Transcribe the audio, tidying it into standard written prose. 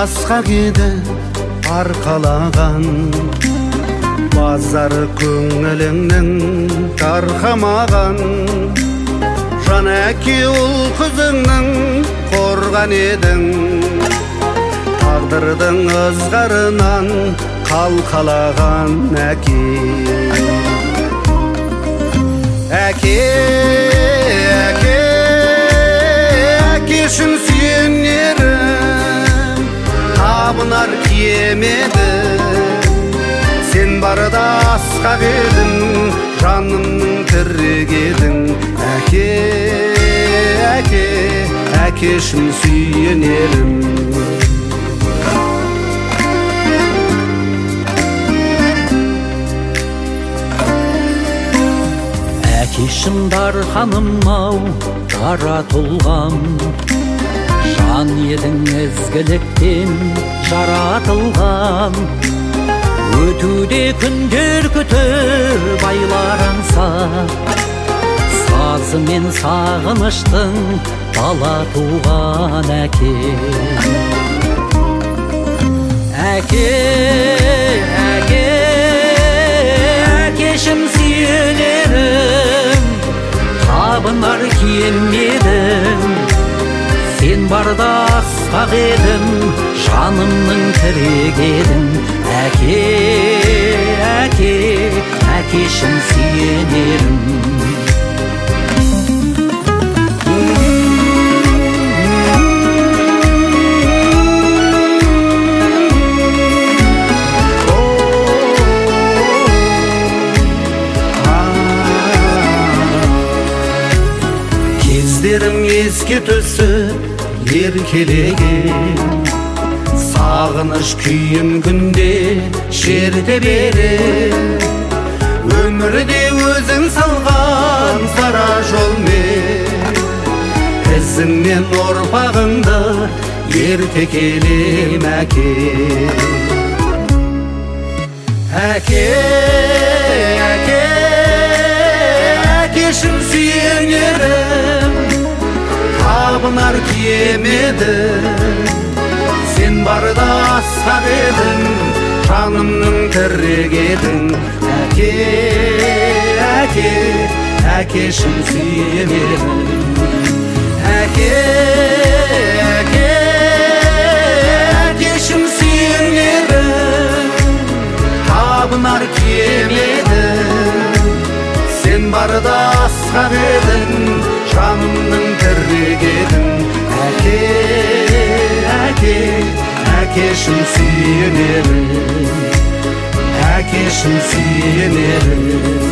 асқақ еді арқалаған, базар көңіліңнің тарқамаған. Жан әке ұл қызыңның қорған едің, тағдырдың ызғарынан қалқалаған әке. Әке, әке, әкешін сүйенерім, табынар киемеді. Сен барда асқақ едің, жанымның тірек едің. Әке, әке, әкешін сүйенерім. Әкешімдар ханым-ау, жаратылғам, жан едің ізгіліктен жаратылған. Өтуде күндер күтіп айларынса, сазы мен сағыныштың бала туған әке. Әке, әке, әкешім сүйенерім, табынар киемедім. Сен барда асқақ едің, жанымның тірек едің. Әке, әке, әкешім сүйенерім. Кездерім еске түсіп еркелеген, сағыныш күйін күнде шерте берер. Өмірде өзің салған сара жолмен, ізіңнен ұрпағыңды ерте келем әке. Әке, әке, әкешім сүйенерім, табынар киемеді. Сен барда асқақ едің, жанымның тірек едің. Әке, әке, әкешім сүйенерім. Әке, әке, әкешім сүйенерім, табынар киемеді. Сен барда асқақ едің, жанымның тірек едің. Әке, әке, әкешім сүйенерім, әкешім сүйенерім.